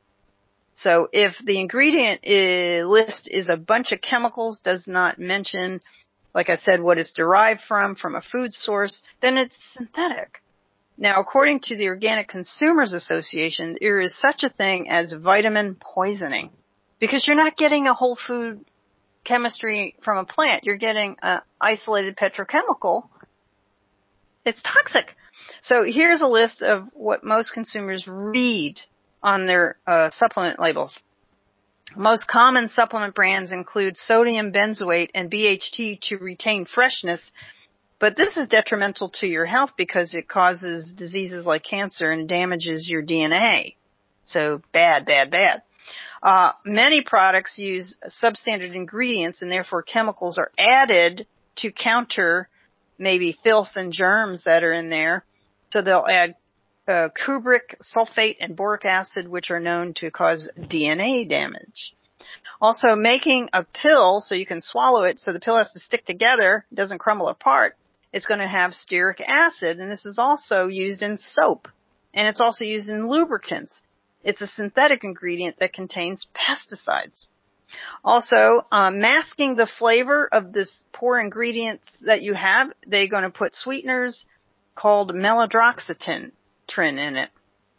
So if the ingredient list is a bunch of chemicals, does not mention, like I said, what it's derived from a food source, then it's synthetic. Now, according to the Organic Consumers Association, there is such a thing as vitamin poisoning because you're not getting a whole food chemistry from a plant. You're getting an isolated petrochemical. It's toxic. So here's a list of what most consumers read on their supplement labels. Most common supplement brands include sodium benzoate and BHT to retain freshness, but this is detrimental to your health because it causes diseases like cancer and damages your DNA. So bad, bad, bad. Many products use substandard ingredients, and therefore chemicals are added to counter maybe filth and germs that are in there. So they'll add cupric, sulfate, and boric acid, which are known to cause DNA damage. Also, making a pill so you can swallow it so the pill has to stick together, doesn't crumble apart, it's going to have stearic acid, and this is also used in soap, and it's also used in lubricants. It's a synthetic ingredient that contains pesticides. Also, masking the flavor of this poor ingredients that you have, they're going to put sweeteners called melodroxatrin in it.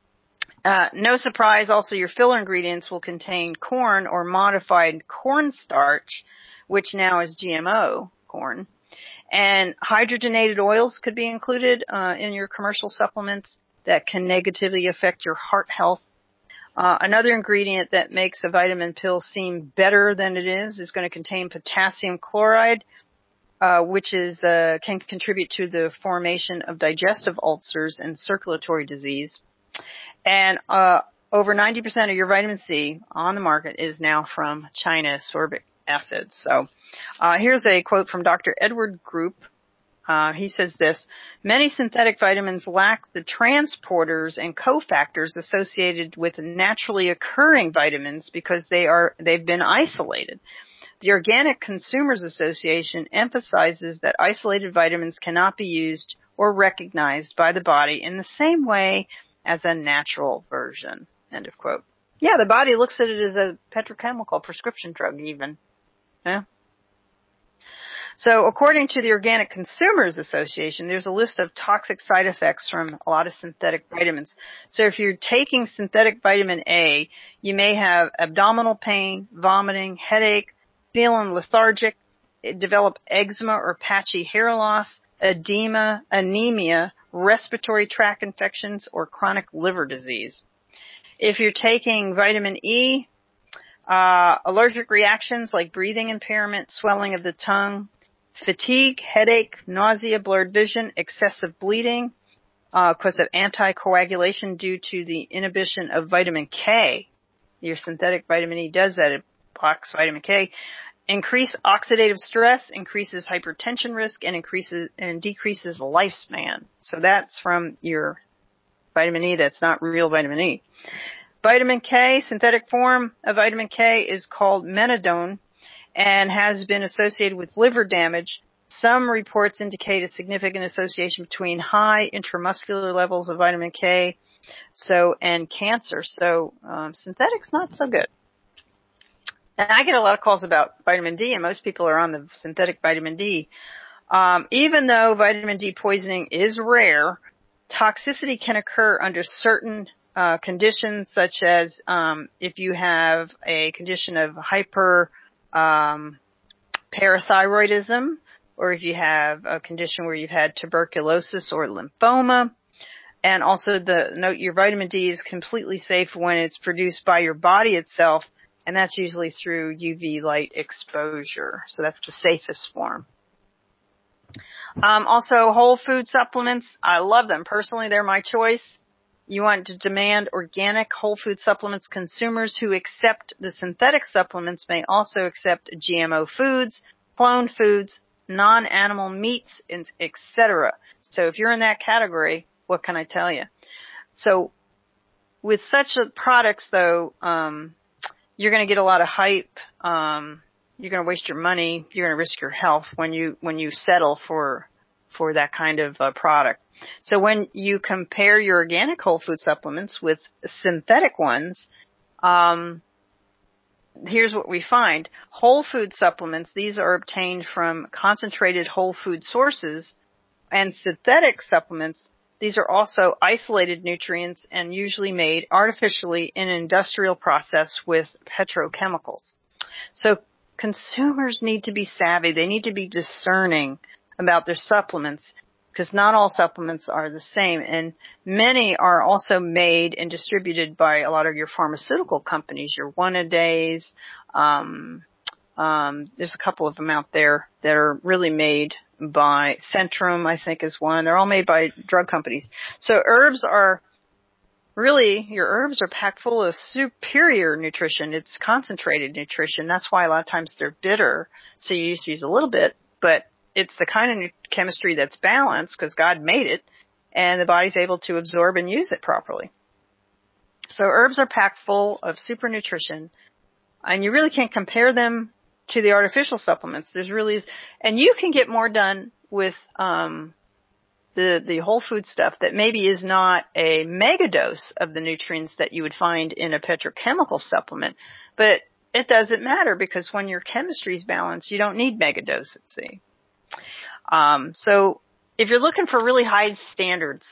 No surprise, also your filler ingredients will contain corn or modified cornstarch, which now is GMO corn. And hydrogenated oils could be included in your commercial supplements that can negatively affect your heart health. Another ingredient that makes a vitamin pill seem better than it is going to contain potassium chloride, which can contribute to the formation of digestive ulcers and circulatory disease. And over 90% of your vitamin C on the market is now from China ascorbic acid. So here's a quote from Dr. Edward Group. He says this: many synthetic vitamins lack the transporters and cofactors associated with naturally occurring vitamins because they've been isolated. The Organic Consumers Association emphasizes that isolated vitamins cannot be used or recognized by the body in the same way as a natural version. End of quote. Yeah, the body looks at it as a petrochemical prescription drug even. Yeah. So according to the Organic Consumers Association, there's a list of toxic side effects from a lot of synthetic vitamins. So if you're taking synthetic vitamin A, you may have abdominal pain, vomiting, headache, feeling lethargic, develop eczema or patchy hair loss, edema, anemia, respiratory tract infections, or chronic liver disease. If you're taking vitamin E, allergic reactions like breathing impairment, swelling of the tongue, fatigue, headache, nausea, blurred vision, excessive bleeding, because of anticoagulation due to the inhibition of vitamin K. Your synthetic vitamin E does that. It blocks vitamin K. Increase oxidative stress, increases hypertension risk, and decreases lifespan. So that's from your vitamin E. That's not real vitamin E. Vitamin K, synthetic form of vitamin K is called menadone, and has been associated with liver damage. Some reports indicate a significant association between high intramuscular levels of vitamin K and cancer. So synthetic's not so good. And I get a lot of calls about vitamin D, and most people are on the synthetic vitamin D. Even though vitamin D poisoning is rare, toxicity can occur under certain conditions, such as if you have a condition of hyperparathyroidism, or if you have a condition where you've had tuberculosis or lymphoma. And also note your vitamin D is completely safe when it's produced by your body itself, and that's usually through UV light exposure. So that's the safest form. Also, whole food supplements. I love them. Personally, they're my choice. You want to demand organic whole food supplements. Consumers who accept the synthetic supplements may also accept GMO foods, cloned foods, non-animal meats, etc. So if you're in that category, what can I tell you? So with such products, though, you're going to get a lot of hype. You're going to waste your money. You're going to risk your health when you settle for that kind of product. So when you compare your organic whole food supplements with synthetic ones, here's what we find. Whole food supplements, these are obtained from concentrated whole food sources, and synthetic supplements, these are also isolated nutrients and usually made artificially in an industrial process with petrochemicals. So consumers need to be savvy. They need to be discerning about their supplements, because not all supplements are the same, and many are also made and distributed by a lot of your pharmaceutical companies, your One-A-Days. There's a couple of them out there that are really made by Centrum, I think, is one. They're all made by drug companies. So your herbs are packed full of superior nutrition. It's concentrated nutrition. That's why a lot of times they're bitter. So you used to use a little bit, but it's the kind of chemistry that's balanced because God made it, and the body's able to absorb and use it properly. So herbs are packed full of super nutrition, and you really can't compare them to the artificial supplements. And you can get more done with the whole food stuff that maybe is not a mega dose of the nutrients that you would find in a petrochemical supplement, but it doesn't matter because when your chemistry is balanced, you don't need mega doses. See. So if you're looking for really high standards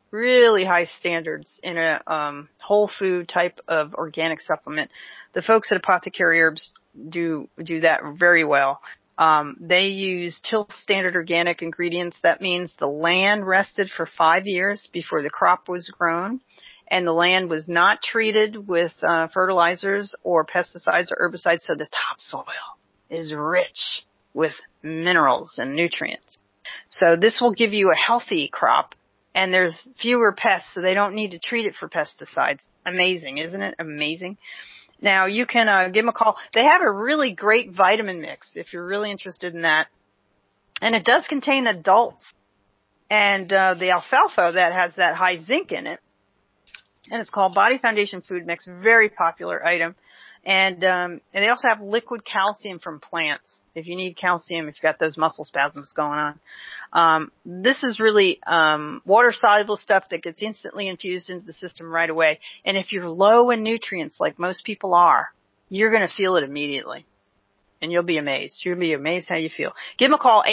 in a whole food type of organic supplement, the folks at Apothecary Herbs do that very well. They use Tilth Standard Organic ingredients. That means the land rested for 5 years before the crop was grown, and the land was not treated with fertilizers or pesticides or herbicides, so the topsoil is rich with minerals and nutrients. So this will give you a healthy crop, and there's fewer pests, so they don't need to treat it for pesticides. Amazing, isn't it? Amazing. Now, you can give them a call. They have a really great vitamin mix if you're really interested in that. And it does contain adults. And the alfalfa that has that high zinc in it, and it's called Body Foundation Food Mix, very popular item. And they also have liquid calcium from plants. If you need calcium, if you've got those muscle spasms going on. This is really water-soluble stuff that gets instantly infused into the system right away. And if you're low in nutrients, like most people are, you're going to feel it immediately. And you'll be amazed. You'll be amazed how you feel. Give them a call,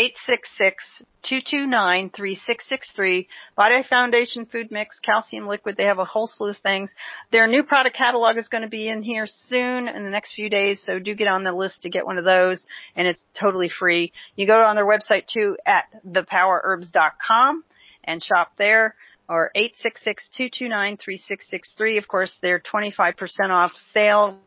866-229-3663. Body Foundation Food Mix, Calcium Liquid. They have a whole slew of things. Their new product catalog is going to be in here soon in the next few days, so do get on the list to get one of those, and it's totally free. You go on their website, too, at thepowerherbs.com and shop there, or 866-229-3663. Of course, their 25% off sale